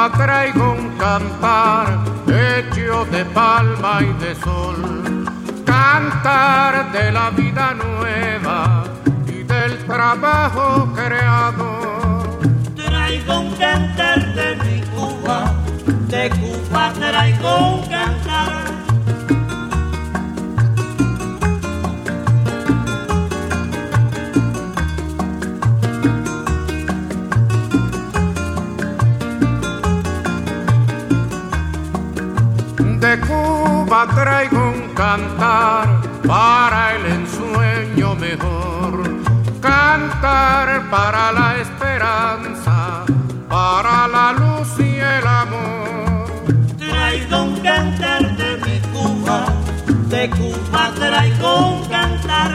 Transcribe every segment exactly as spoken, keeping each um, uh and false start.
Cuba traigo un cantar hecho de palma y de sol, cantar de la vida nueva y del trabajo creador. Traigo un cantar de mi Cuba, de Cuba traigo un cantar. De Cuba traigo un cantar para el ensueño mejor, cantar para la esperanza, para la luz y el amor. Traigo un cantar de mi Cuba, de Cuba traigo un cantar.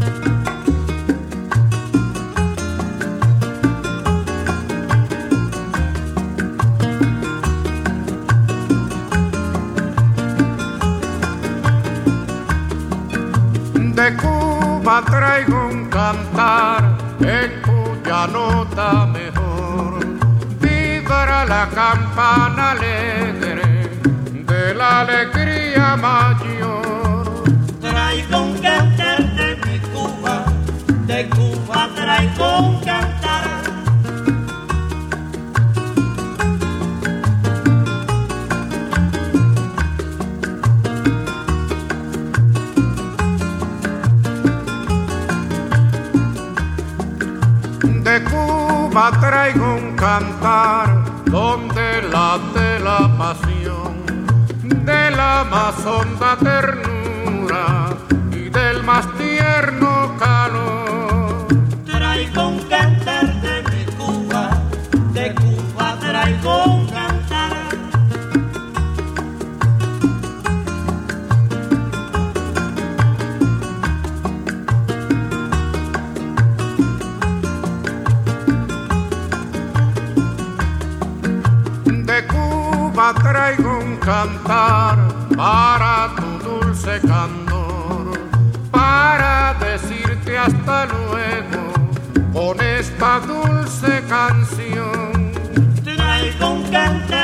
De Cuba traigo un cantar en cuya nota mejor vibra la campana alegre de la alegría mayor. Traigo un cantar de mi Cuba, de Cuba traigo un cantar. De Cuba traigo un cantar donde late la pasión de la más honda ternura y del más tierno calor. Traigo un cantar de mi Cuba, de Cuba traigo un cantar. De Cuba traigo un cantar para tu dulce candor, para decirte hasta luego con esta dulce canción. Traigo un cantar